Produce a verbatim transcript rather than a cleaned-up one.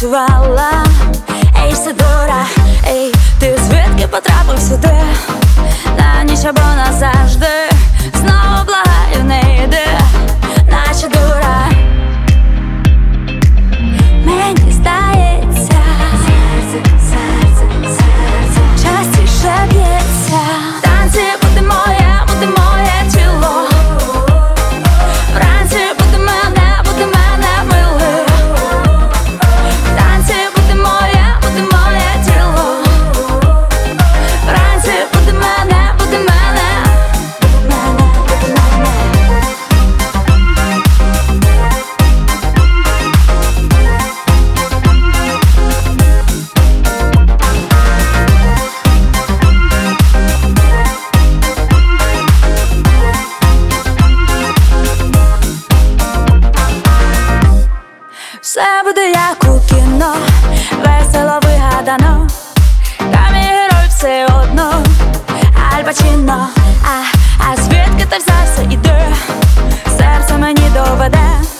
танцювала. Ей, Сидора, ей, ти звідки потрапив сюди? На ніч або назавжди, знову благаю, не йди, наче дура. Мені здається, серце, серце, серце частіше б'ється. Танці буде моє, буде моє тіло. Вранці буде мене, буде мене милий. Танці буде моє, буде моє тіло. Вранці буде мене, буде мене, буде мене, буде мене. Все буде як у кіно, весело вигадано. Та мій герой все одно Аль Пачіно. А, а звідки ти взявся, іди, серце мені доведе.